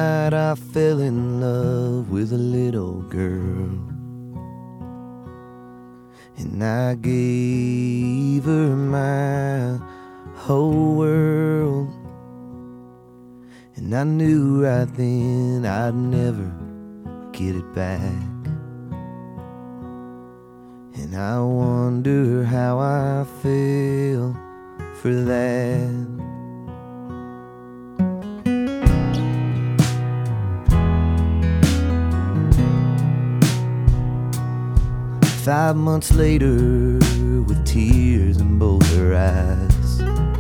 night I fell in love with a little girl, and I gave her my whole world. And I knew right then I'd never get it back. And I wonder how I feel for that. 5 months later, with tears in both her eyes,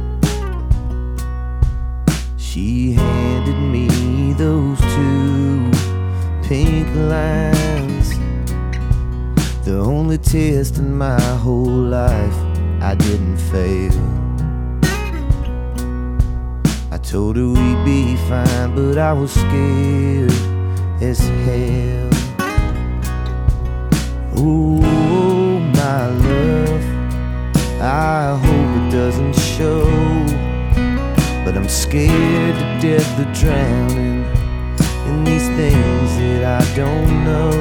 she handed me those 2 pink lines. The only test in my whole life I didn't fail. I told her we'd be fine, but I was scared as hell. Oh, my love, I hope it doesn't show, but I'm scared to death of drowning in these things that I don't know.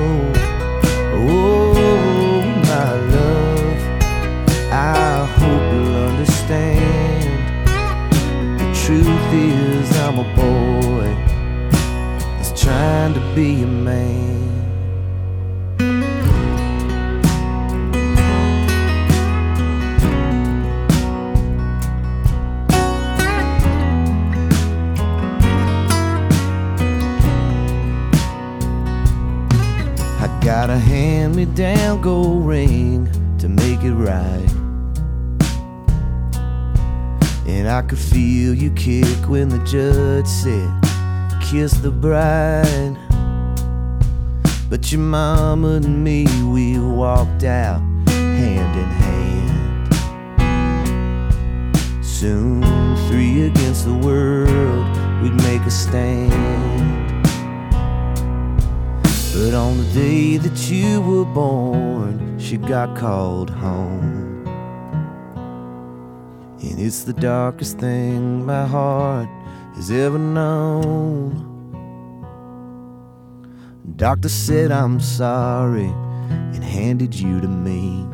Oh, my love, I hope you'll understand. The truth is I'm a boy that's trying to be a man. Got a hand-me-down gold ring to make it right, and I could feel you kick when the judge said, kiss the bride. But your mama and me, we walked out hand in hand. Soon 3 against the world, we'd make a stand. But on the day that you were born, she got called home. And it's the darkest thing my heart has ever known. Doctor said I'm sorry and handed you to me.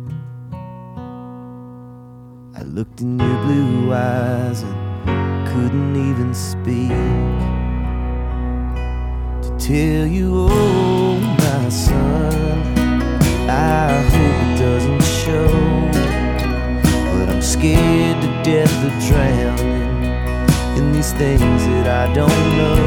I looked in your blue eyes and couldn't even speak. Tell you, oh my son, I hope it doesn't show, but I'm scared to death of drowning in these things that I don't know.